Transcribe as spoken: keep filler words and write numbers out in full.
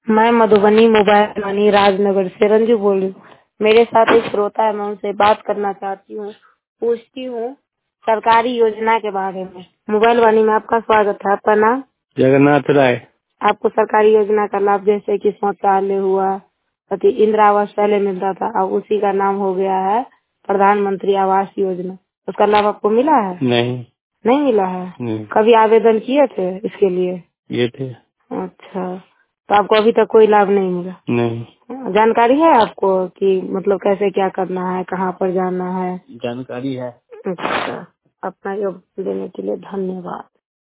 मैं मधुबनी मोबाइल वानी राजनगर से रंजू बोल रही हूँ। मेरे साथ एक श्रोता है, मैं उनसे बात करना चाहती हूँ। पूछती हूँ सरकारी योजना के बारे में। मोबाइल वानी में आपका स्वागत है। आपका नाम? जगन्नाथ राय। आपको सरकारी योजना का लाभ जैसे कि शौचालय हुआ, अति इंदिरा आवास पहले मिलता था, अब उसी का नाम हो गया है प्रधानमंत्री आवास योजना। उसका लाभ आपको मिला है? नहीं नहीं मिला है। नहीं कभी आवेदन किए थे इसके लिए? ये थे। अच्छा, तो आपको अभी तक कोई लाभ नहीं मिला? नहीं जानकारी है आपको कि मतलब कैसे क्या करना है, कहाँ पर जाना है? जानकारी है। अच्छा, अपना योगदान देने के लिए धन्यवाद।